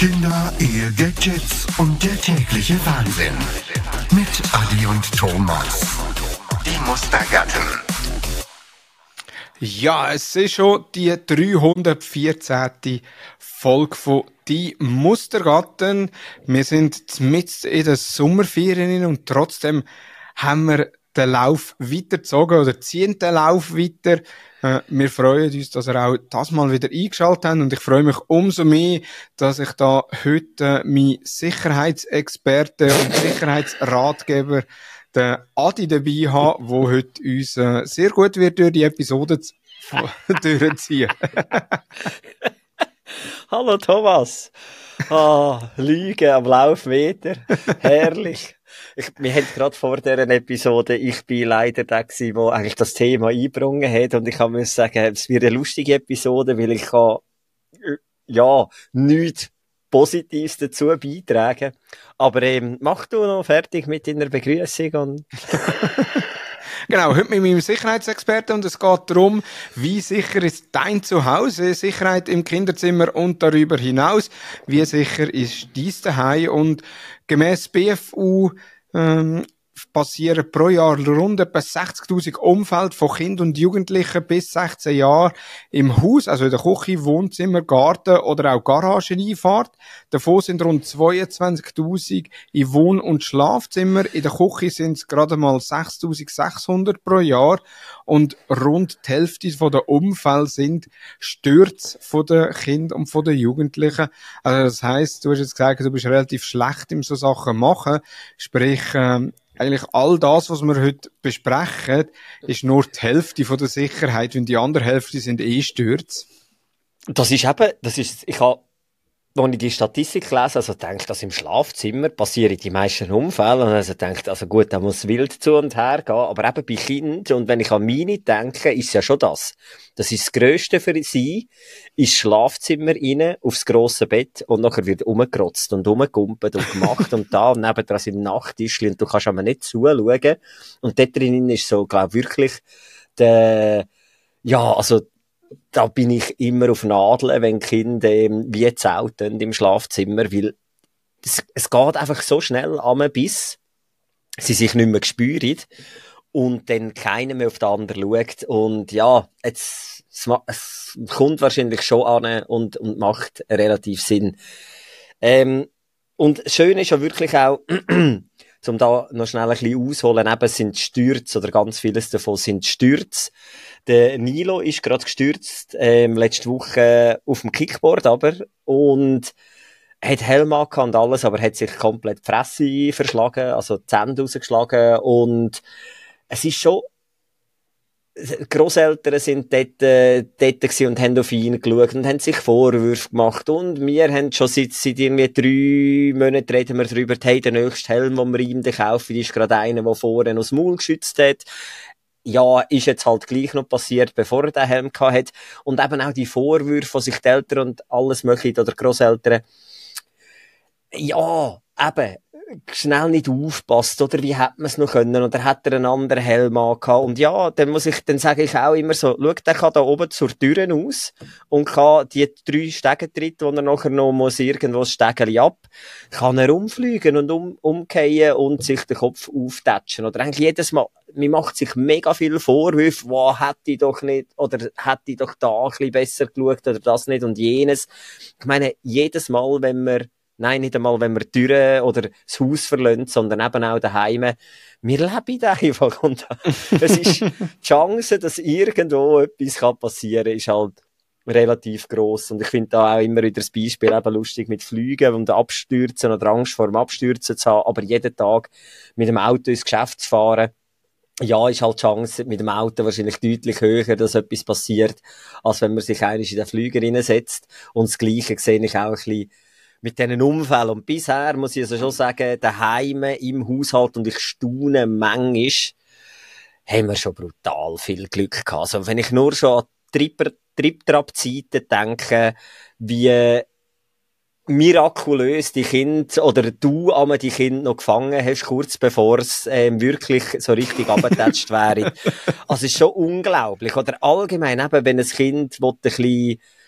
Kinder, Ehe, Gadgets und der tägliche Wahnsinn. Mit Adi und Thomas. Die Mustergatten. Ja, es ist schon die 314. Folge von «Die Mustergatten». Wir sind mitten in den Sommerferien und trotzdem haben wir den Lauf weitergezogen oder ziehen den Lauf weiter. Wir freuen uns, dass ihr auch das mal wieder eingeschaltet habt und ich freue mich umso mehr, dass ich da heute meinen Sicherheitsexperten und Sicherheitsratgeber den Adi dabei habe, der heute uns sehr gut wird durch die Episode durchziehen. Hallo Thomas. Lügen am Laufmeter. Herrlich. Wir haben gerade vor dieser Episode, ich bin leider der gewesen, der eigentlich das Thema eingebrungen hat und ich muss sagen, es wird eine lustige Episode, weil ich kann, nichts Positives dazu beitragen. Aber mach du noch fertig mit deiner Begrüßung und Genau, heute mit meinem Sicherheitsexperten und es geht darum, wie sicher ist dein Zuhause, Sicherheit im Kinderzimmer und darüber hinaus, wie sicher ist dein Zuhause und gemäss BFU passieren pro Jahr rund etwa 60.000 Umfälle von Kindern und Jugendlichen bis 16 Jahren im Haus, also in der Küche, Wohnzimmer, Garten oder auch Garageneinfahrt. Davon sind rund 22.000 in Wohn- und Schlafzimmer. In der Küche sind es gerade mal 6.600 pro Jahr und rund die Hälfte von den Unfällen sind Stürze von den Kindern und von den Jugendlichen. Also das heisst, du hast jetzt gesagt, du bist relativ schlecht in so Sachen machen, sprich eigentlich all das, was wir heute besprechen, ist nur die Hälfte von der Sicherheit und die andere Hälfte sind Stürze. Als ich die Statistik lese, also denke, dass im Schlafzimmer passieren die meisten Unfälle und also denke, also gut, da muss wild zu und her gehen, aber eben bei Kindern und wenn ich an meine denke, ist es ja schon das. Das ist das Grösste für sie, ins Schlafzimmer rein, aufs grosse Bett und nachher wird umgerotzt und umgekumpelt und gemacht und da nebendran sind Nachttischchen und du kannst aber nicht zuschauen und dort drinnen ist so, glaube wirklich da bin ich immer auf Nadeln, wenn die Kinder wie zelten im Schlafzimmer, weil es geht einfach so schnell bis sie sich nicht mehr spüren und dann keiner mehr auf den anderen schaut. Und ja, es kommt wahrscheinlich schon an und macht relativ Sinn. Und schön ist ja wirklich auch, um da noch schnell ein bisschen ausholen, eben sind Stürze oder ganz vieles davon sind Stürze. Der Nilo ist gerade gestürzt, letzte Woche auf dem Kickboard aber, und hat Helm angehabt und alles, aber hat sich komplett die Fresse verschlagen, also die Zähne rausgeschlagen und es ist schon, die Grosseltern sind dort gewesen und haben auf ihn geschaut und haben sich Vorwürfe gemacht und wir haben schon seit irgendwie 3 Monaten reden wir darüber, hey, der nächste Helm, den wir ihm kaufen, ist gerade einer, der vorne aus dem Maul geschützt hat. Ja, ist jetzt halt gleich noch passiert, bevor er den Helm gehabt hat. Und eben auch die Vorwürfe, die sich die Eltern und alles mögliche oder Grosseltern, ja, eben, schnell nicht aufpasst, oder wie hätte man es noch können, oder hat er einen anderen Helm angehabt, und ja, dann sage ich auch immer so, schau, der kann da oben zur Tür aus, und kann die 3 Stegentritte, die er nachher noch muss, irgendwo das Stegeli ab, kann er umfliegen und umkehren und sich den Kopf auftatschen, oder eigentlich jedes Mal, man macht sich mega viel Vorwürfe, wow, hätte ich doch nicht, oder hätte ich doch da ein bisschen besser geschaut, oder das nicht, und jenes. Ich meine, jedes Mal, nein, nicht einmal, wenn wir die Türe oder das Haus verlassen, sondern eben auch daheim. Wir leben einfach. Und es ist die Chance, dass irgendwo etwas passieren kann, ist halt relativ gross. Und ich finde da auch immer wieder das Beispiel eben lustig mit Fliegen und Abstürzen oder Angst vor dem Abstürzen zu haben. Aber jeden Tag mit dem Auto ins Geschäft zu fahren, ja, ist halt die Chance mit dem Auto wahrscheinlich deutlich höher, dass etwas passiert, als wenn man sich einmal in den Flüger reinsetzt. Und das Gleiche sehe ich auch ein bisschen mit diesen Unfällen. Und bisher muss ich also schon sagen, daheim im Haushalt, und ich staune manchmal, haben wir schon brutal viel Glück gehabt. Also wenn ich nur schon an Trip-Trap-Zeiten denke, wie mirakulös die Kinder, oder du einmal die Kinder noch gefangen hast, kurz bevor es wirklich so richtig abgetatscht wäre. Also es ist schon unglaublich. Oder allgemein eben, wenn ein Kind ein bisschen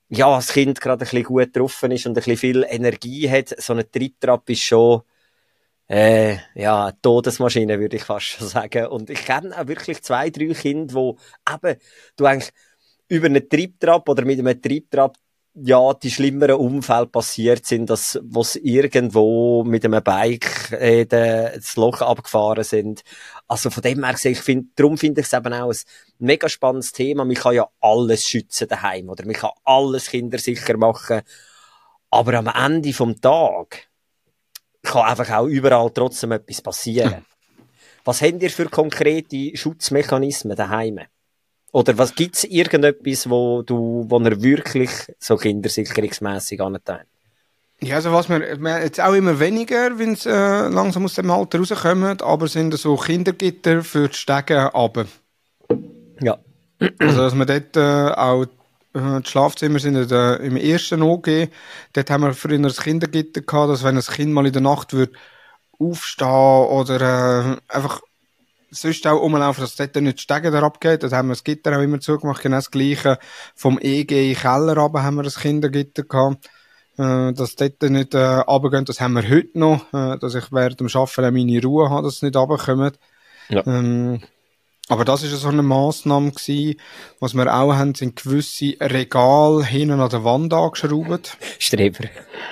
ja, das Kind gerade ein bisschen gut drauf ist und ein bisschen viel Energie hat, so eine Triebtrap ist schon, ja, eine Todesmaschine, würde ich fast schon sagen. Und ich kenne auch wirklich 2, 3 Kinder, wo eben, du eigentlich über eine Triebtrap oder mit einem Triebtrap, ja, die schlimmeren Unfälle passiert sind, dass, wo sie irgendwo mit einem Bike, das Loch abgefahren sind. Also von dem her gesehen, darum finde ich es eben auch ein mega spannendes Thema. Man kann ja alles schützen daheim, oder man kann alles kindersicher machen. Aber am Ende vom Tag kann einfach auch überall trotzdem etwas passieren. Was habt ihr für konkrete Schutzmechanismen daheim? Oder was gibt's irgendetwas, wo ihr wirklich so kindersicherungsmässig angetan? Ja, also was wir jetzt auch immer weniger, wenn es langsam aus dem Alter rauskommen, aber sind so Kindergitter für die Stege runter. Ja. Also dass wir dort auch die Schlafzimmer sind im ersten OG, dort haben wir früher ein Kindergitter gehabt, dass wenn ein Kind mal in der Nacht wird aufstehen oder einfach sonst auch rumlaufen, dass dort nicht die Stege da abgeht. Das haben wir das Gitter auch immer zugemacht. Genau das Gleiche vom EG in den Keller runter haben wir das Kindergitter gehabt. Dass dort nicht runtergehen. Das haben wir heute noch. Dass ich während dem Arbeiten meine Ruhe habe, dass es nicht runterkommt. Ja. Aber das ist so eine Massnahme gewesen. Was wir auch haben, sind gewisse Regale hinten an der Wand angeschraubt. Streber.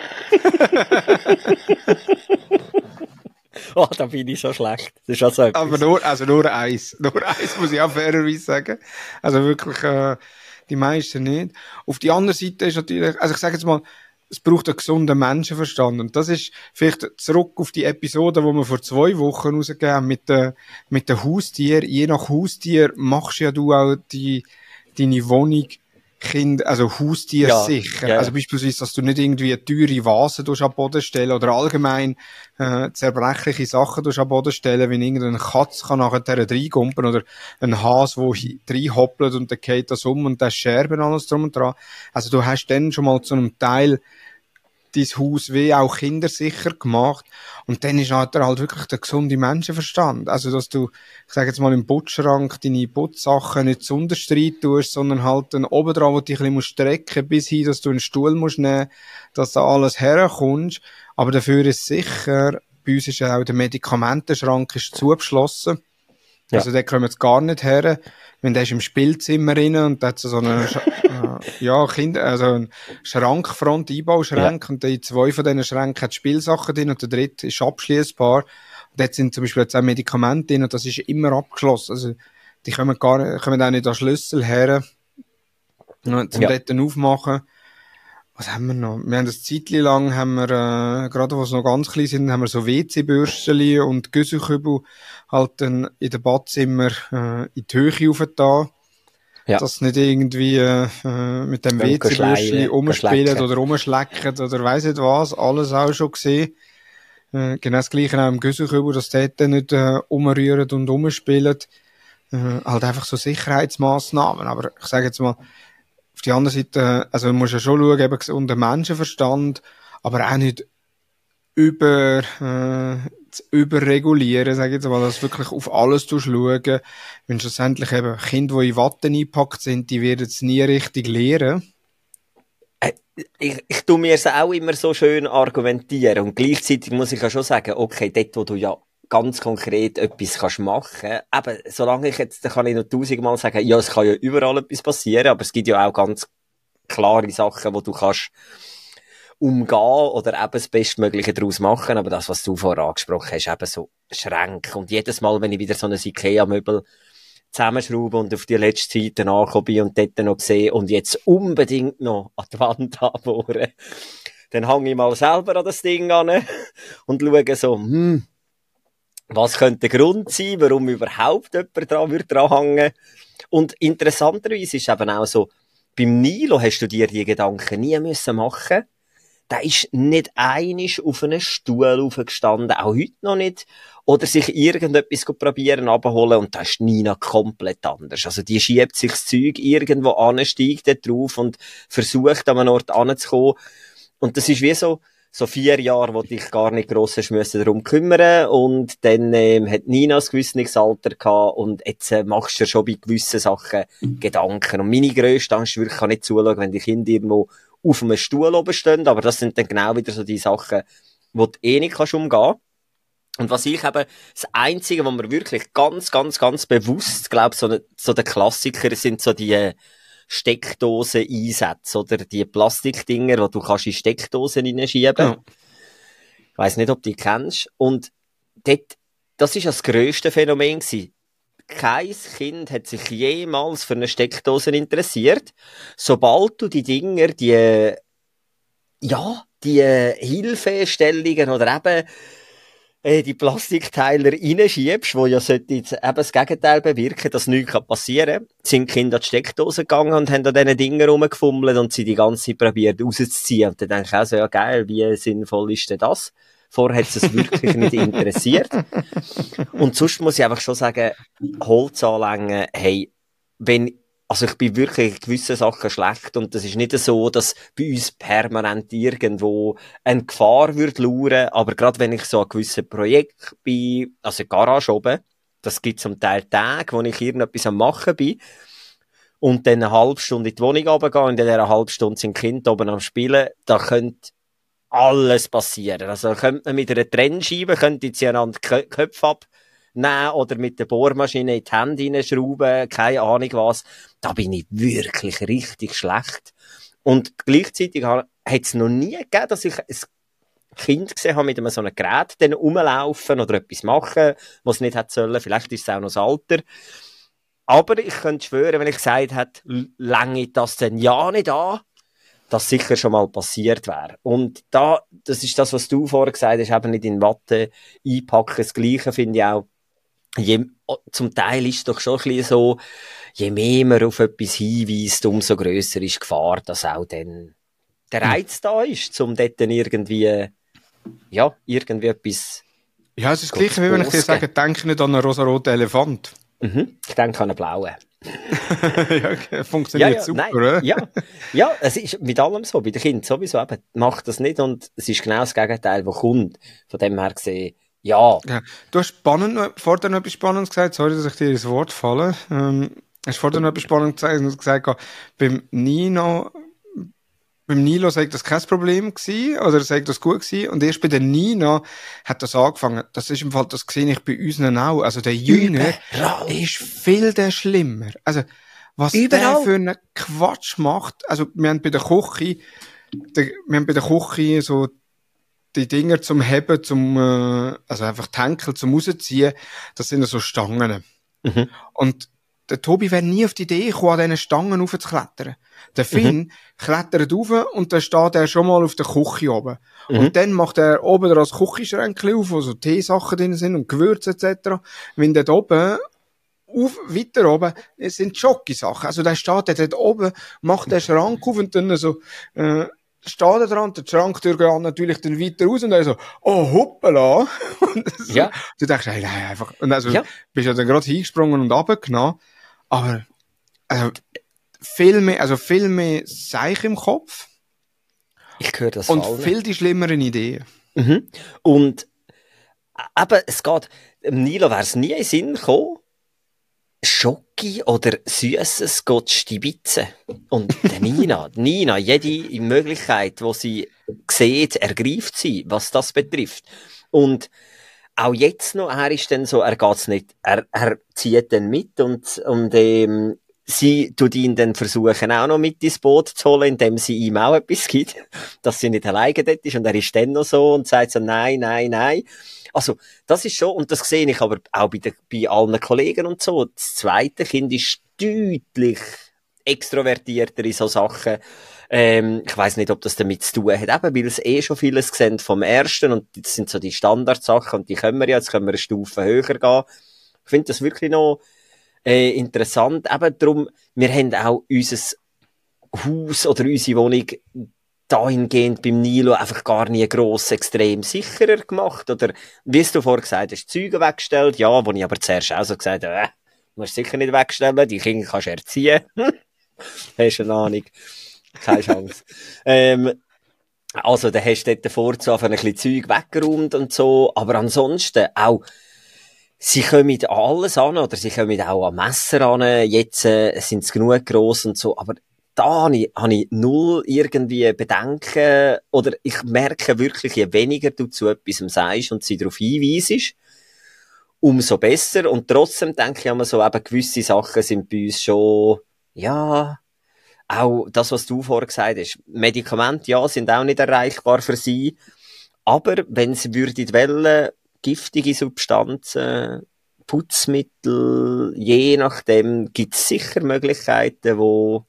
Oh, da bin ich so schlecht. Das ist also etwas. Aber nur eins. Nur eins muss ich auch fairerweise sagen. Also wirklich, die meisten nicht. Auf die andere Seite ist natürlich, also ich sage jetzt mal, es braucht einen gesunden Menschenverstand. Und das ist vielleicht zurück auf die Episode, die wir vor 2 Wochen rausgegeben haben mit den Haustieren. Je nach Haustier machst ja du auch deine Wohnung also Haustier sicher. Ja. Also beispielsweise, dass du nicht irgendwie eine teure Vase an den Boden stellen oder allgemein zerbrechliche Sachen an den Boden stellen, wenn irgendeine Katze kann nachher reingumpen oder ein Hase, der reinhoppelt und dann geht das und da Scherben alles drum und dran. Also du hast dann schon mal zu einem Teil dein Haus wie auch kindersicher gemacht. Und dann ist halt wirklich der gesunde Menschenverstand. Also, dass du, ich sage jetzt mal, im Putzschrank deine Putzsachen nicht zu unterstreit tust, sondern halt dann oben dran, wo du dich ein bisschen strecken musst, bis hin, dass du einen Stuhl musst nehmen, dass da alles herkommst. Aber dafür ist sicher, bei uns ist ja auch der Medikamentenschrank ist zugeschlossen. Ja. Also, da kommen jetzt gar nicht her. Wenn der ist im Spielzimmer drin und da hat so einen, also einen Schrankfront, Einbauschrank, ja. Und in 2 von diesen Schränken hat Spielsachen drin und der dritte ist abschließbar. Und dort sind zum Beispiel jetzt auch Medikamente drin und das ist immer abgeschlossen. Also, die kommen auch nicht an Schlüssel her, zum dort aufmachen. Was haben wir noch? Wir haben das Zeitchen lang, gerade wo es noch ganz klein sind, haben wir so WC-Bürstchen und Güsselkübel halt dann in den Badzimmer in die Höhe aufgetan. Ja. Dass nicht irgendwie mit dem WC-Bürstchen rumspielen oder rumschlecken oder weiss nicht was, alles auch schon gesehen. Genau das Gleiche auch im Güsselkübel, dass die dort nicht rumrühren und rumspielen. Halt einfach so Sicherheitsmaßnahmen. Aber ich sage jetzt mal, auf die andere Seite, also man muss ja schon schauen, eben gesunder Menschenverstand, aber auch nicht überregulieren, sage ich jetzt mal, dass wirklich auf alles schauen. Wenn schlussendlich eben Kinder, die in Watte eingepackt sind, die werden es nie richtig lernen. Ich tue mir es auch immer so schön argumentieren und gleichzeitig muss ich ja schon sagen, okay, dort, wo du ja ganz konkret etwas kannst machen. Eben, solange da kann ich noch 1000-mal sagen, ja, es kann ja überall etwas passieren, aber es gibt ja auch ganz klare Sachen, wo du kannst umgehen oder eben das Bestmögliche daraus machen. Aber das, was du vorher angesprochen hast, eben so Schränke. Und jedes Mal, wenn ich wieder so ein IKEA-Möbel zusammenschraube und auf die letzte Seite angekommen bin und dort noch sehe und jetzt unbedingt noch an die Wand anbohren, dann hänge ich mal selber an das Ding an und schaue so, was könnte der Grund sein, warum überhaupt jemand dran hängen? Und interessanterweise ist eben auch so, beim Nilo hast du dir die Gedanken nie müssen machen. Der ist nicht einig auf einen Stuhl aufgestanden, auch heute noch nicht. Oder sich irgendetwas probieren, abholen, und da ist Nina komplett anders. Also die schiebt sich das Zeug irgendwo an, steigt dort drauf und versucht an einen Ort anzukommen. Und das ist wie so, so 4 Jahre, wo dich gar nicht gross hast müssen darum kümmern. Und dann, hat Nina ein gewisses Alter gehabt. Und jetzt, machst du dir schon bei gewissen Sachen Gedanken. Und meine grösste Angst ist wirklich, ich kann nicht zuschauen, wenn die Kinder irgendwo auf einem Stuhl oben stehen. Aber das sind dann genau wieder so die Sachen, wo du eh nicht kannst umgehen. Und was ich eben, das Einzige, wo man wirklich ganz, ganz, ganz bewusst, glaube so der Klassiker sind so die Steckdosen-Einsätze, oder die Plastikdinger, wo du kannst in Steckdosen hineinschieben. Ja. Ich weiss nicht, ob du die kennst. Und dort, das ist das grösste Phänomen gewesen. Kein Kind hat sich jemals für eine Steckdose interessiert. Sobald du die Dinger, die Hilfestellungen oder eben die Plastikteiler reinschiebst, wo ja sollte jetzt eben das Gegenteil bewirken, dass nichts passieren kann, sind die Kinder an die Steckdose gegangen und haben an diesen Dingen rumgefummelt und sie die ganze Zeit probiert rauszuziehen. Und dann denke ich auch so, ja geil, wie sinnvoll ist denn das? Vorher hat es wirklich nicht interessiert. Und sonst muss ich einfach schon sagen, Holz anlängen, hey, also ich bin wirklich in gewissen Sachen schlecht und das ist nicht so, dass bei uns permanent irgendwo eine Gefahr würde lauern, aber gerade wenn ich so an gewissen Projekten bin, also Garage oben, das gibt zum Teil Tage, wo ich irgendetwas am Machen bin und dann eine halbe Stunde in die Wohnung runtergehe und in dieser halben Stunde sind die Kinder oben am Spielen, da könnte alles passieren. Also könnte man mit einer Trennscheibe, könnte sie einander Köpfe abnehmen oder mit der Bohrmaschine in die Hände hineinschrauben, keine Ahnung was. Da bin ich wirklich richtig schlecht. Und gleichzeitig hat es noch nie gegeben, dass ich ein Kind gesehen habe mit so einem Gerät dann rumlaufen oder etwas machen, was es nicht hätte sollen. Vielleicht ist es auch noch das Alter. Aber ich könnte schwören, wenn ich gesagt hätte, länge das denn ja nicht an, dass sicher schon mal passiert wäre. Und das ist das, was du vorher gesagt hast, eben nicht in Watte einpacken. Das Gleiche finde ich auch. Zum Teil ist es doch schon ein bisschen so, je mehr man auf etwas hinweist, umso grösser ist die Gefahr, dass auch dann der Reiz da ist, um dort dann irgendwie etwas. Ja, es ist das Gleiche, wie wenn ich dir sage, denke nicht an einen rosaroten Elefant. Mhm. Ich denke an einen blauen. Ja, funktioniert super, nein, oder? Ja, es ist mit allem so, bei den Kindern sowieso eben, macht das nicht und es ist genau das Gegenteil, was kommt. Von dem her gesehen, ja. Du hast vorher noch etwas Spannendes gesagt, sorry, dass ich dir ins Wort falle. Hast vorher noch etwas Spannendes gesagt, beim Nilo sei das kein Problem gewesen, oder sei das gut gewesen, und erst bei der Nina hat das angefangen. Das ist im Fall, das sehe ich bei uns auch. Also der Jünger ist viel der schlimmer. Also, was der für einen Quatsch macht. Also, wir haben bei der Küche so die Dinger zum Heben, also einfach die Henkel zum Rausziehen, das sind so Stangen. Mhm. Und der Tobi wäre nie auf die Idee gekommen, an diesen Stangen raufzuklettern. Der Finn klettert rauf und dann steht er schon mal auf der Küche oben. Mhm. Und dann macht er oben das Küchenschränkchen auf, wo so Teesachen drin sind und Gewürze etc. Wenn dort oben, weiter oben, sind Schokisachen. Also der steht dort oben, macht den Schrank auf und dann so, steht er dran, der Schranktür geht natürlich dann weiter raus und er so, oh, hoppala. Und so, ja. Du denkst, hey, nein, einfach, und also, bist ja dann gerade hingesprungen und runtergenommen. Aber, viel mehr Seich im Kopf. Ich höre das und viel die schlimmeren Ideen. Mhm. Und, aber es geht, Nilo wäre es nie in den Sinn gekommen, Schoki oder Süßes geht stibitzen. Und der Nina, jede Möglichkeit, die sie sieht, ergreift sie, was das betrifft. Und auch jetzt noch, er ist dann so, er geht's nicht, er zieht dann mit und sie tut ihn dann versuchen, auch noch mit ins Boot zu holen, indem sie ihm auch etwas gibt, dass sie nicht alleine dort ist und er ist dann noch so und sagt so, nein. Also, das ist schon, und das sehe ich aber auch bei allen Kollegen und so. Das zweite Kind ist deutlich extrovertierter in so Sachen. Ich weiss nicht, ob das damit zu tun hat, eben, weil es schon vieles gesehen vom ersten und das sind so die Standardsachen und die können wir jetzt können wir eine Stufe höher gehen. Ich finde das wirklich noch interessant. Eben darum, wir haben auch unser Haus oder unsere Wohnung dahingehend beim Nilo einfach gar nie gross extrem sicherer gemacht. Oder, wie du vorher gesagt hast, Züge weggestellt. Ja, wo ich aber zuerst auch so gesagt habe, musst sicher nicht wegstellen, die Kinder kannst du erziehen. Hast du eine Ahnung? Keine Chance. Also, da hast du dort vorzu ein bisschen Zeug weggeräumt und so. Aber ansonsten auch, sie kommen an alles an, oder sie kommen auch an Messer an. Jetzt sind sie genug gross und so. Aber da habe ich null irgendwie Bedenken. Oder ich merke wirklich, je weniger du zu etwas sagst und sie darauf hinweisst, umso besser. Und trotzdem denke ich immer so, eben gewisse Sachen sind bei uns schon, ja, auch das, was du vorher gesagt hast. Medikamente, ja, sind auch nicht erreichbar für sie. Aber wenn sie würden wollen, giftige Substanzen, Putzmittel, je nachdem, gibt es sicher Möglichkeiten,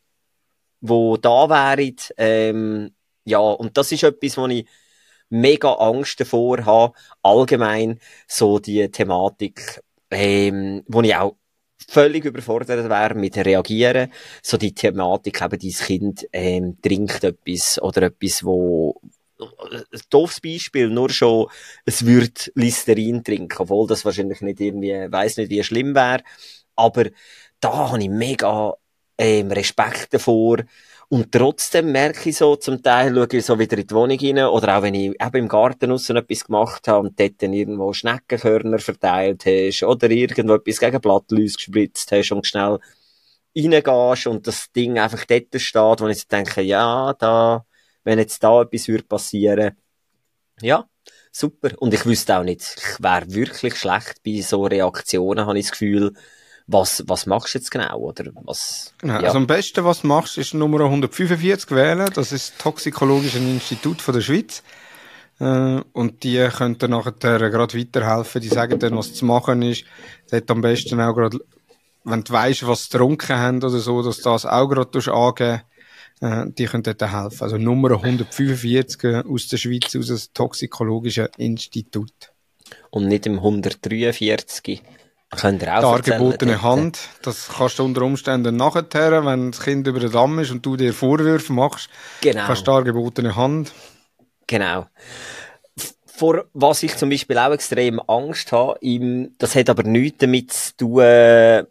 wo da wären. Ja, und das ist etwas, wo ich mega Angst davor habe, allgemein so die Thematik, wo ich auch völlig überfordert wäre mit Reagieren, so die Thematik eben, dein Kind trinkt etwas oder etwas, wo ein doofes Beispiel, nur schon, es würde Listerin trinken, obwohl das wahrscheinlich nicht irgendwie, weiss nicht, wie schlimm wäre, aber da habe ich mega Respekt davor. Und trotzdem merke ich so, zum Teil schaue ich so wieder in die Wohnung rein, oder auch wenn ich eben im Garten aussen etwas gemacht habe und dort dann irgendwo Schneckenkörner verteilt hast, oder irgendwo etwas gegen Blattläuse gespritzt hast und schnell reingehst und das Ding einfach dort steht, wo ich denke, ja, da, wenn jetzt da etwas würde passieren, ja, super. Und ich wüsste auch nicht, ich wäre wirklich schlecht bei so Reaktionen, habe ich das Gefühl. Was machst du jetzt genau, oder was? Ja, Ja. also am besten, was du machst, ist Nummer 145 wählen. Das ist das Toxikologische Institut von der Schweiz. Und die können dann nachher gerade weiterhelfen. Die sagen dann, was zu machen ist. Dort am besten auch gerade, wenn du weisst, was sie getrunken haben oder so, dass du das auch gerade angeben. Die können dort helfen. Also Nummer 145 aus der Schweiz, aus dem Toxikologische Institut. Und nicht im 143. Könnt ihr auch Dargebotene erzählen, Hand, das kannst du unter Umständen nachher, wenn das Kind über den Damm ist und du dir Vorwürfe machst, Genau. kannst du dargebotene Hand. Genau. Vor was ich zum Beispiel auch extrem Angst habe, das hat aber nichts damit zu tun,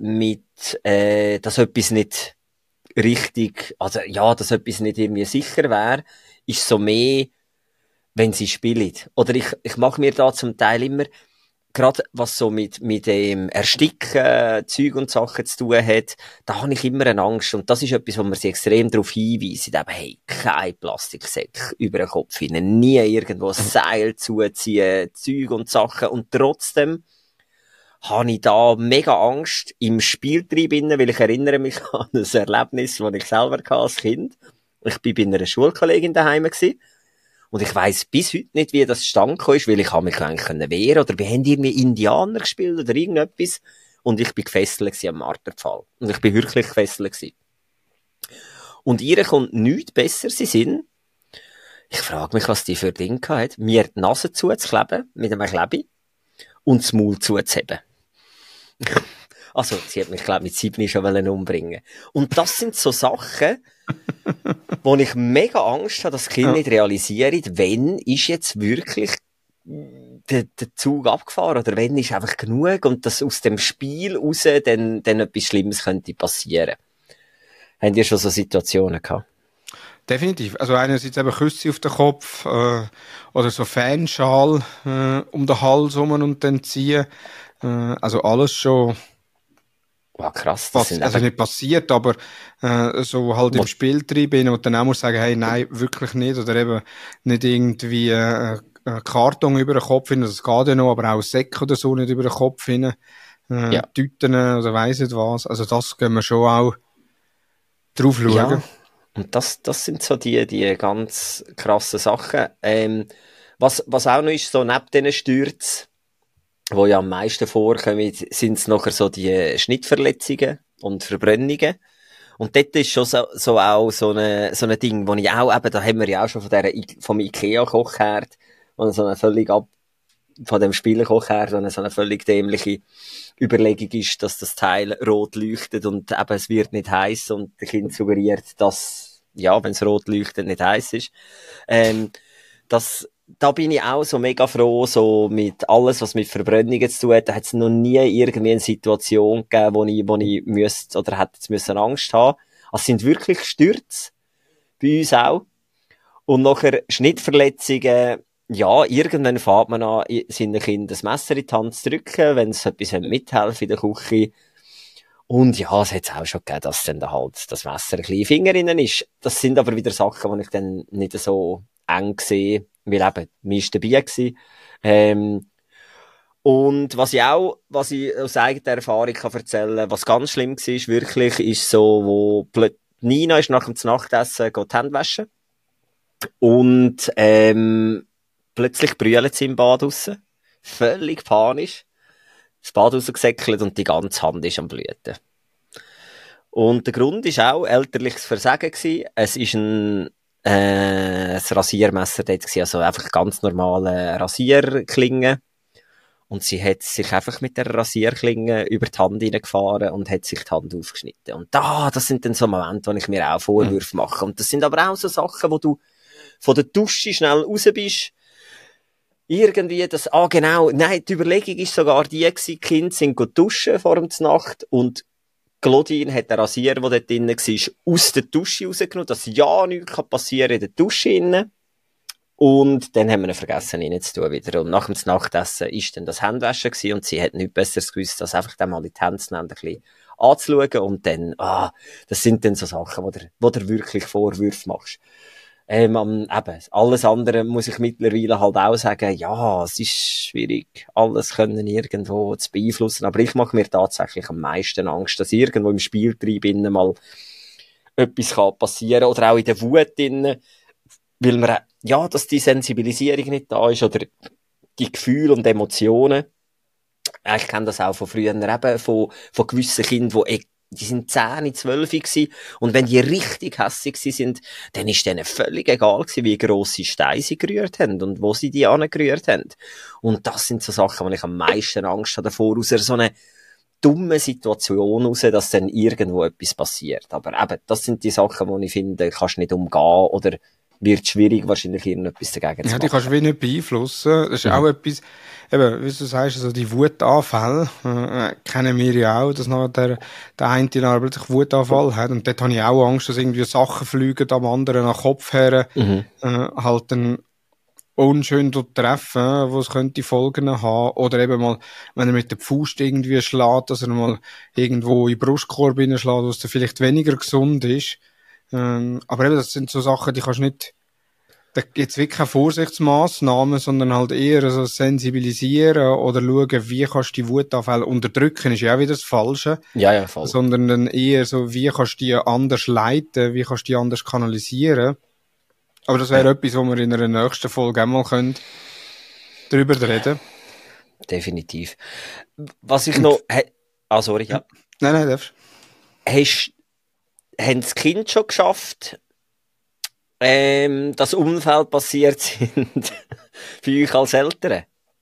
dass etwas nicht richtig, also ja, dass etwas nicht irgendwie sicher wäre, ist so mehr, wenn sie spielen. Oder ich mache mir da zum Teil immer, gerade was so mit dem Ersticken, Zeug und Sachen zu tun hat, da habe ich immer eine Angst. Und das ist etwas, wo man sich extrem darauf hinweist. Eben, hey, kein Plastiksäck über den Kopf hinein, nie irgendwo ein Seil zuziehen, Zeug und Sachen. Und trotzdem habe ich da mega Angst im Spieltrieb innen, weil ich erinnere mich an ein Erlebnis, das ich selber hatte als Kind. Ich bin bei einer Schulkollegin daheim gewesen. Und ich weiss bis heute nicht, wie das zustande gekommen ist, weil ich mich eigentlich wehren oder wir haben irgendwie Indianer gespielt oder irgendetwas. Und ich bin gefesselt am Marterpfahl. Und ich bin wirklich gefesselt gewesen. Und ihr kommt nichts besser in Sinn. Ich frage mich, was die für Dinge hat. Mir die Nase zuzukleben, mit einem Klebi, und das Maul zuzuheben. Also, sie hat mich, glaube ich, mit 7 schon umbringen. Und das sind so Sachen, wo ich mega Angst habe, dass das Kind nicht realisiert, wenn ist jetzt wirklich der Zug abgefahren oder wenn ist einfach genug und dass aus dem Spiel raus dann etwas Schlimmes könnte passieren. Habt ihr schon so Situationen gehabt? Definitiv. Also einerseits eben Küsse auf den Kopf oder so Fanschal um den Hals rum und dann ziehen. Also alles schon... Wow, krass. Also nicht passiert, aber so halt im Spieltrieb, wo du dann auch musst sagen, hey, nein, wirklich nicht. Oder eben nicht irgendwie Karton über den Kopf hin, das geht ja noch, aber auch Säcke oder so nicht über den Kopf hin. Tüten oder weiss nicht was. Also das können wir schon auch drauf schauen. Ja. Und das sind so die ganz krassen Sachen. Was auch noch ist, so neben diesen Stürzen, wo ja am meisten vorkommen, sind es nachher so die Schnittverletzungen und Verbrennungen. Und dort ist schon so auch so ein Ding, wo ich auch eben, da haben wir ja auch schon vom IKEA-Kochherd, wo so eine völlig von dem Spielenkochherd, wo so eine völlig dämliche Überlegung ist, dass das Teil rot leuchtet und eben es wird nicht heiß und der Kind suggeriert, dass, ja, wenn es rot leuchtet, nicht heiß ist. Da bin ich auch so mega froh, so mit alles, was mit Verbrennungen zu tun hat. Da hat es noch nie irgendwie eine Situation gegeben, wo ich müsste oder hätte jetzt müssen Angst haben. Es sind wirklich Stürze. Bei uns auch. Und nachher Schnittverletzungen, ja, irgendwann fährt man an, seinen Kindern das Messer in die Hand zu drücken, wenn sie etwas mithelfen in der Küche. Und ja, es hat auch schon gegeben, dass dann da halt das Messer ein bisschen in Finger innen ist. Das sind aber wieder Sachen, die ich dann nicht so eng sehe, weil eben, mir ist dabei gewesen. Und was ich aus eigener Erfahrung kann erzählen, was ganz schlimm war, wirklich, ist so, wo Nina ist nach dem Nachtessen die Hände waschen. Und, plötzlich brüllt sie im Bad raus. Völlig panisch. Das Bad rausgesäckelt und die ganze Hand ist am Blüten. Und der Grund war auch elterliches Versagen gewesen. Es ist ein Rasiermesser dort gewesen, also einfach ganz normale Rasierklinge. Und sie hat sich einfach mit der Rasierklinge über die Hand hineingefahren und hat sich die Hand aufgeschnitten. Und das sind dann so Momente, wo ich mir auch Vorwürfe mache. Und das sind aber auch so Sachen, wo du von der Dusche schnell raus bist. Irgendwie nein, die Überlegung ist sogar die gewesen, die Kinder sind duschen vor der Nacht und Claudine hat den Rasierer, der dort drinnen war, aus der Dusche rausgenommen, dass ja nichts passieren kann in der Dusche innen. Und dann haben wir ihn vergessen, reinzutun wieder. Und nach dem Nachtessen ist dann das Händewaschen gewesen und sie hat nichts Besseres gewusst, als einfach dann mal in die Hände zu nehmen, ein bisschen anzuschauen und dann, das sind dann so Sachen, wo du wirklich Vorwürfe machst. Eben, alles andere muss ich mittlerweile halt auch sagen, ja, es ist schwierig, alles können irgendwo zu beeinflussen, aber ich mache mir tatsächlich am meisten Angst, dass irgendwo im Spieltrieb innen mal etwas passieren kann oder auch in der Wut innen, weil man, ja, dass die Sensibilisierung nicht da ist oder die Gefühle und Emotionen. Ich kenne das auch von früher eben, von gewissen Kindern, die sind 10, 12 gewesen. Und wenn die richtig hässig sind, dann ist denen völlig egal gewesen, wie grosse Steine sie gerührt haben und wo sie die angerührt haben. Und das sind so Sachen, wo ich am meisten Angst habe davor, aus so einer dummen Situation raus, dass dann irgendwo etwas passiert. Aber eben, das sind die Sachen, wo ich finde, kannst nicht umgehen oder wird schwierig, wahrscheinlich irgendetwas dagegen zu machen. Ja, die kannst du wie nicht beeinflussen. Das ist auch etwas, eben, wie du sagst, also die Wutanfälle, kennen wir ja auch, dass nachher der eine plötzlich Wutanfall hat. Und dort habe ich auch Angst, dass irgendwie Sachen fliegen am anderen an den Kopf her, halt dann unschön dort treffen, wo es könnte Folgen haben. Oder eben mal, wenn er mit der Faust irgendwie schlägt, dass er mal irgendwo in den Brustkorb hineinschlägt, wo es dann vielleicht weniger gesund ist. Aber eben, das sind so Sachen, die kannst nicht, da gibt's wirklich keine Vorsichtsmaßnahmen, sondern halt eher so sensibilisieren oder schauen, wie kannst du die Wutanfälle unterdrücken, ist ja auch wieder das Falsche. Ja, voll. Sondern dann eher so, wie kannst du die anders leiten, wie kannst du die anders kanalisieren. Aber das wäre etwas, wo wir in einer nächsten Folge einmal drüber reden. Definitiv. Was ich noch, sorry, ja. Nein, darfst. Haben das Kind schon geschafft, dass Unfälle passiert sind für euch als Eltern?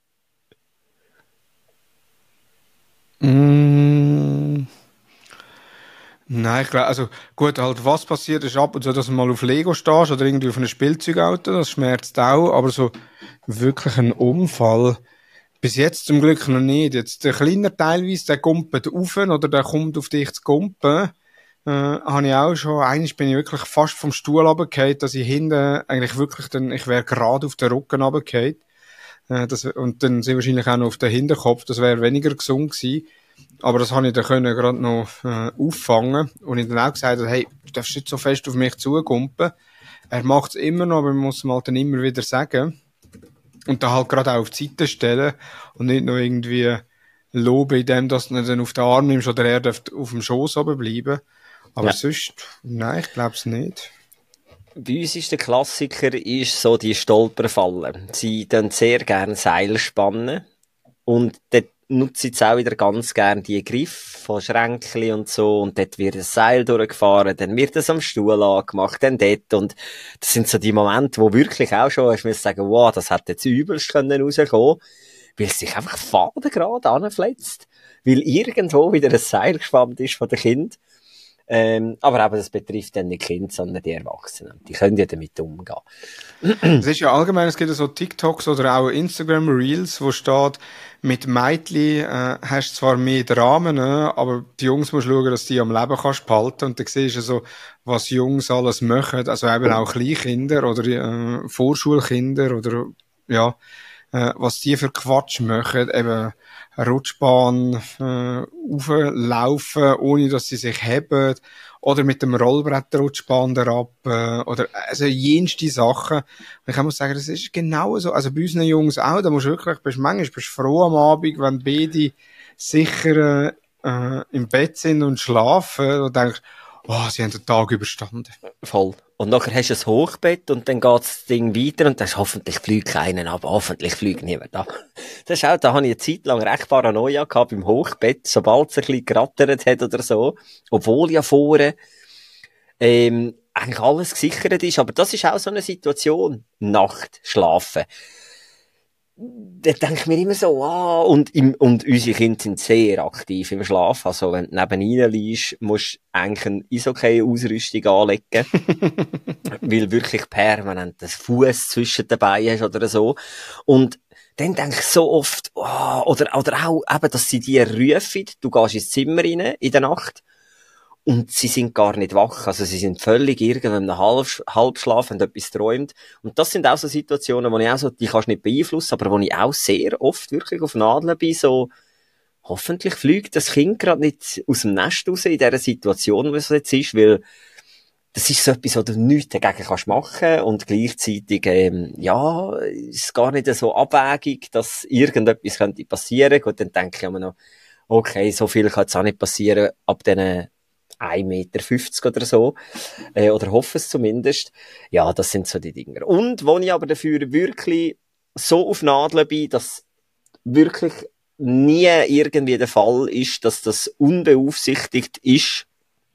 Nein, ich glaube, also gut, halt was passiert ist ab und zu, dass du mal auf Lego stehst oder irgendwie auf einem Spielzeugauto, das schmerzt auch, aber so wirklich ein Unfall bis jetzt zum Glück noch nicht. Jetzt der kleine teilweise, der gumpet rauf oder der kommt auf dich zu gumpen. Habe ich auch schon, einmal bin ich wirklich fast vom Stuhl runtergefallen, dass ich hinten eigentlich wirklich ich wäre gerade auf den Rücken runtergefallen. Und dann sind wahrscheinlich auch noch auf den Hinterkopf, das wäre weniger gesund gewesen. Aber das habe ich dann gerade noch auffangen. Und ich dann auch gesagt, hey, du darfst nicht so fest auf mich zugumpen. Er macht es immer noch, aber man muss ihm halt dann immer wieder sagen. Und dann halt gerade auch auf die Seite stellen und nicht nur irgendwie loben, indem dass du ihn dann auf den Arm nimmst oder er darf auf dem Schoß oben bleiben. Aber sonst, nein, ich glaube es nicht. Bei uns ist der Klassiker so die Stolperfallen. Sie dann sehr gerne Seil spannen und dort nutze ich jetzt auch wieder ganz gerne die Griffe von Schränkchen und so und dort wird das Seil durchgefahren, dann wird es am Stuhl angemacht, dann dort und das sind so die Momente, wo wirklich auch schon, ich muss sagen, wow, das hätte jetzt übelst rauskommen, weil es sich einfach fadengrad anfletzt, weil irgendwo wieder ein Seil gespannt ist von den Kind. Aber eben, das betrifft dann nicht die Kinder, sondern die Erwachsenen. Die können ja damit umgehen. Es ist ja allgemein, es gibt ja so TikToks oder auch Instagram Reels, wo steht, mit Mädchen hast du zwar mehr Dramen, aber die Jungs musst schauen, dass du die am Leben kannst behalten. Und dann siehst du so, was Jungs alles machen. Also eben auch Kleinkinder oder Vorschulkinder oder ja, was die für Quatsch machen. Eben Rutschbahn rauflaufen, ohne dass sie sich heben. Oder mit dem Rollbrett Rutschbahn derab, oder, also jenste Sachen. Und ich muss sagen, das ist genau so. Also bei unseren Jungs auch, da musst du wirklich, manchmal bist du froh am Abend, wenn beide sicher, im Bett sind und schlafen und denkst, oh, sie haben den Tag überstanden. Voll. Und nachher hast du ein Hochbett und dann geht das Ding weiter und dann ist hoffentlich fliegt keiner ab, hoffentlich fliegt niemand ab. Das ist auch, da habe ich eine Zeit lang recht Paranoia gehabt beim Hochbett, sobald es ein bisschen gerattert hat oder so, obwohl ja vorne eigentlich alles gesichert ist, aber das ist auch so eine Situation. Nacht, schlafen. Da denke ich mir immer so, und unsere Kinder sind sehr aktiv im Schlaf. Also, wenn du nebenan liegst, musst du eigentlich eine Eishockey-Ausrüstung anlegen. Weil wirklich permanent ein Fuß zwischen den Beinen hast oder so. Und dann denke ich so oft, oder auch eben, dass sie dir rufen, du gehst ins Zimmer rein in der Nacht. Und sie sind gar nicht wach. Also sie sind völlig irgendwo in einem Halbschlaf, haben etwas träumt. Und das sind auch so Situationen, wo ich auch so, die kannst du nicht beeinflussen, aber wo ich auch sehr oft wirklich auf Nadeln bin, so, hoffentlich fliegt das Kind gerade nicht aus dem Nest raus in dieser Situation, wie es jetzt ist, weil das ist so etwas, wo du nichts dagegen kannst machen und gleichzeitig, ist gar nicht so abwägig, dass irgendetwas könnte passieren. Gut, dann denke ich immer noch, okay, so viel kann jetzt auch nicht passieren ab diesen 1,50 Meter oder so, oder hoffe es zumindest. Ja, das sind so die Dinger. Und wo ich aber dafür wirklich so auf Nadeln bin, dass wirklich nie irgendwie der Fall ist, dass das unbeaufsichtigt ist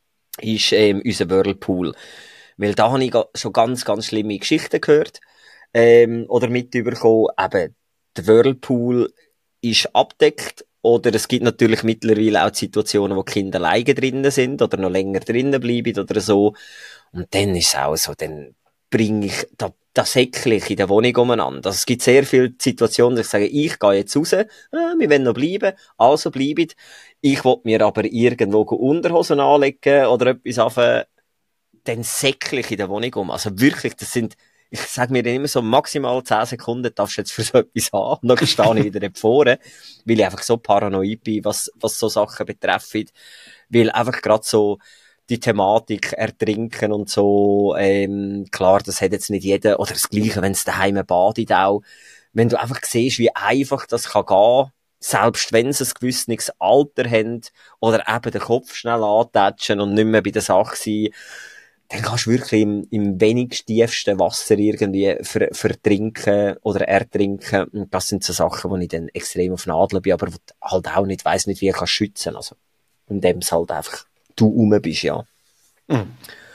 unser Whirlpool. Weil da habe ich schon ganz, ganz schlimme Geschichten gehört, oder mitbekommen. Eben, der Whirlpool ist abdeckt. Oder es gibt natürlich mittlerweile auch Situationen, wo die Kinder alleine drinnen sind oder noch länger drinnen bleiben oder so. Und dann ist es auch so, dann bringe ich das Säckchen in der Wohnung umeinander. Also es gibt sehr viele Situationen, wo ich sage, ich gehe jetzt raus, wir wollen noch bleiben, also bleibt. Ich will mir aber irgendwo Unterhosen anlegen oder etwas auf, dann Säckchen in der Wohnung um. Also wirklich, das sind, ich sage mir dann immer so, maximal 10 Sekunden darfst du jetzt für so etwas haben. Und dann stehe ich wieder vorne, weil ich einfach so paranoid bin, was so Sachen betreffen. Weil einfach gerade so die Thematik ertrinken und so, klar, das hat jetzt nicht jeder, oder das Gleiche, wenn es daheim badet auch. Wenn du einfach siehst, wie einfach das kann gehen, selbst wenn sie ein gewisses Alter haben, oder eben den Kopf schnell antatschen und nicht mehr bei der Sache sein, dann kannst du wirklich im wenigst tiefsten Wasser irgendwie vertrinken oder ertrinken. Und das sind so Sachen, wo ich dann extrem auf Nadeln bin, aber wo du halt auch nicht weiss, nicht wie ich schützen kann. Also, indem es halt einfach du rum bist, ja. Mhm.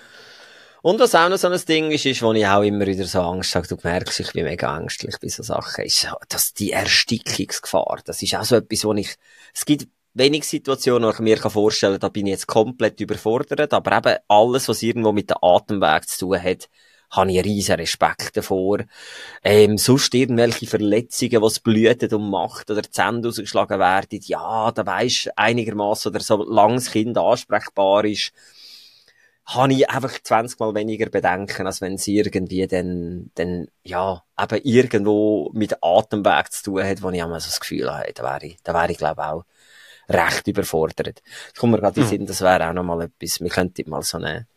Und was auch noch so ein Ding ist, wo ich auch immer wieder so Angst habe, du merkst, ich bin mega ängstlich bei so Sachen, ist, dass die Erstickungsgefahr, das ist auch so etwas, es gibt wenig Situationen, wo ich mir vorstellen kann, da bin ich jetzt komplett überfordert, aber eben alles, was irgendwo mit dem Atemweg zu tun hat, habe ich einen riesen Respekt davor. Sonst irgendwelche Verletzungen, die es blutet und macht, oder die Zähne rausgeschlagen werden, ja, da weisst einigermaßen, oder solange das Kind ansprechbar ist, habe ich einfach 20 Mal weniger Bedenken, als wenn es irgendwie dann, ja, eben irgendwo mit Atemweg zu tun hat, wo ich immer so das Gefühl habe, da wäre ich, glaube auch recht überfordert. Ich komme mir gerade in den Sinn, das wäre auch noch mal etwas, wir könnten mal so einen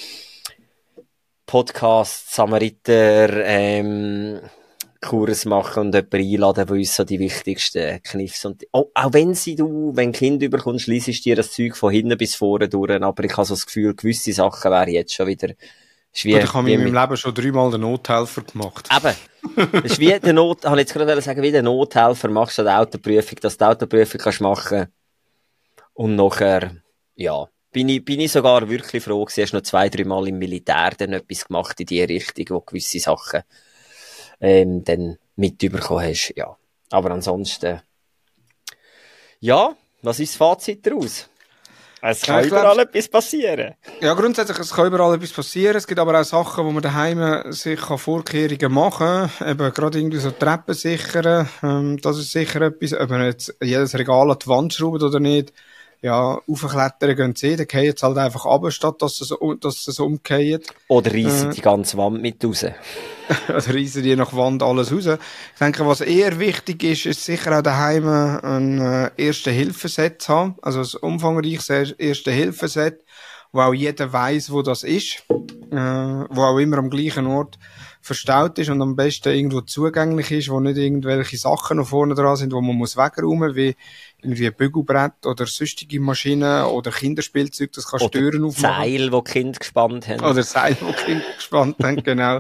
Podcast Samariter Kurs machen und jemanden einladen, der uns so die wichtigsten Kniffs und auch wenn Kind überkommst, liest dir das Zeug von hinten bis vorne durch, aber ich habe so das Gefühl, gewisse Sachen wären jetzt schon wieder schwierig. Ich habe in meinem Leben schon 3-mal den Nothelfer gemacht. Eben. Das ist wie ich habe jetzt gerade sagen, wie der Nothelfer machst du die Autoprüfung, dass du die Autoprüfung kannst machen. Und nachher, ja, bin ich sogar wirklich froh gewesen, hast noch 2-3 Mal im Militär dann etwas gemacht in die Richtung, wo gewisse Sachen dann mitbekommen hast, ja. Aber ansonsten, ja, was ist das Fazit daraus? Es kann überall etwas passieren. Ja, grundsätzlich, es kann überall etwas passieren. Es gibt aber auch Sachen, wo man daheim sich Vorkehrungen machen kann. Eben, gerade irgendwie so Treppen sichern. Das ist sicher etwas. Ob man jetzt jedes Regal an die Wand schraubt oder nicht. Ja, aufklettern gehen sie, dann gehen jetzt halt einfach runter, statt dass es umgeht. Oder reissen die ganze Wand mit raus. Oder reissen die nach der Wand alles raus. Ich denke, was eher wichtig ist sicher auch daheim ein Erste-Hilfe-Set zu haben. Also ein umfangreiches Erste-Hilfe-Set, wo auch jeder weiss, wo das ist. Wo auch immer am gleichen Ort verstaut ist und am besten irgendwo zugänglich ist, wo nicht irgendwelche Sachen noch vorne dran sind, wo man muss wegräumen, wie irgendwie ein Bügelbrett oder sonstige Maschinen oder Kinderspielzeug, das kann Stören aufmachen. Seil, wo die Kinder gespannt haben. Oder Seil, wo die Kinder gespannt haben, genau.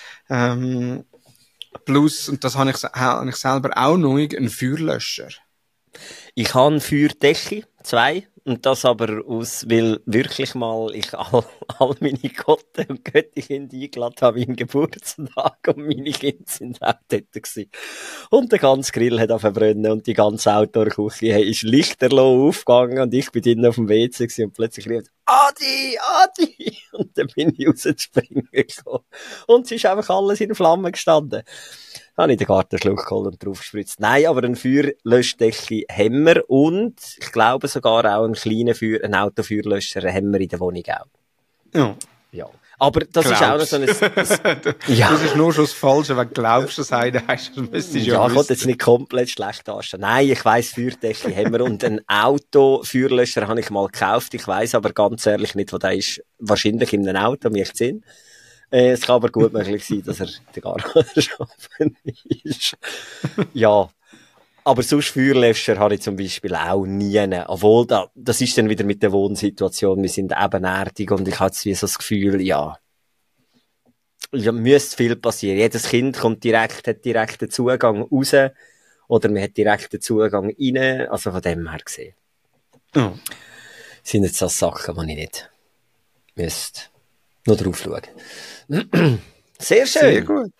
Plus, und das habe ich selber auch noch, einen Feuerlöscher. Ich habe eine Feuerdecke, 2. Und das aber weil wirklich mal ich all meine Gotten und Göttikinder eingeladen habe im Geburtstag und meine Kinder sind auch dort gewesen. Und der ganze Grill hat verbrennen und die ganze Outdoor-Küche ist lichterloh aufgegangen und ich bin drinnen auf dem WC gewesen und plötzlich rief Adi! Und dann bin ich rauszuspringen gekommen. Und es ist einfach alles in Flammen gestanden. Dann habe ich den Gartenschluck geholt und drauf gespritzt. Nein, aber ein Feuerlöschdecke haben wir und ich glaube sogar auch einen kleinen Autofeuerlöscher haben wir in der Wohnung auch. Ja. Aber das ist auch noch so ein ja. Das ist nur schon das Falsche, wenn du glaubst, das eine heißt, das müsstest du ja ich wollte jetzt nicht komplett schlecht darstellen. Nein, ich weiss, Feuerdecke haben wir und einen Autofeuerlöscher habe ich mal gekauft. Ich weiss aber ganz ehrlich nicht, wo der ist. Wahrscheinlich in einem Auto, mich Sinn. Es kann aber gut möglich sein, dass er der Garage ist. Ja. Aber sonst Feuerlöscher habe ich zum Beispiel auch nie. Obwohl, das ist dann wieder mit der Wohnsituation. Wir sind ebenerdig und ich habe jetzt wie so das Gefühl, ja, müsste viel passieren. Jedes Kind hat direkten Zugang raus oder man hat direkten Zugang rein. Also von dem her gesehen. Sind jetzt so Sachen, die ich nicht müsste noch drauf schauen. Sehr schön. Sehr gut.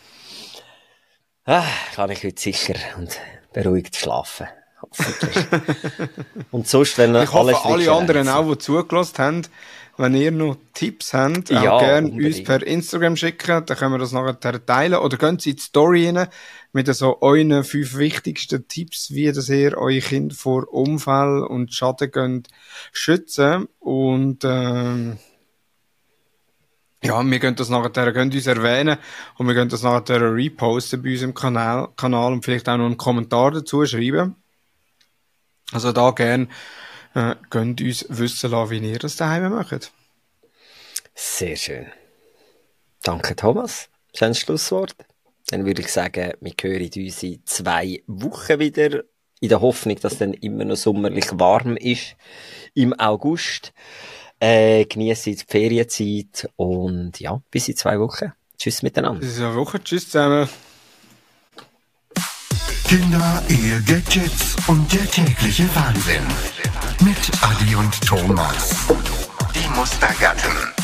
Kann ich heute sicher und beruhigt schlafen. Und sonst, wenn ich hoffe, alle anderen auch, die zugelassen haben, wenn ihr noch Tipps habt, auch gerne uns per Instagram schicken, dann können wir das nachher teilen. Oder gehen Sie in die Story rein mit so euren 5 wichtigsten Tipps, wie dass ihr eure Kinder vor Unfall und Schaden könnt schützen. Und ja, wir können das nachher, könnt uns erwähnen und wir können das nachher reposten bei uns im Kanal und vielleicht auch noch einen Kommentar dazu schreiben. Also da gerne könnt uns wissen lassen, wie ihr das daheim macht. Sehr schön. Danke, Thomas. Schönes Schlusswort. Dann würde ich sagen, wir hören uns in 2 Wochen wieder, in der Hoffnung, dass es dann immer noch sommerlich warm ist im August. Geniessen die Ferienzeit und ja, bis in 2 Wochen. Tschüss miteinander. Bis in 2 Wochen. Tschüss zusammen. Kinder, Ehe, Gadgets und der tägliche Wahnsinn. Mit Adi und Thomas. Die Mustergatten.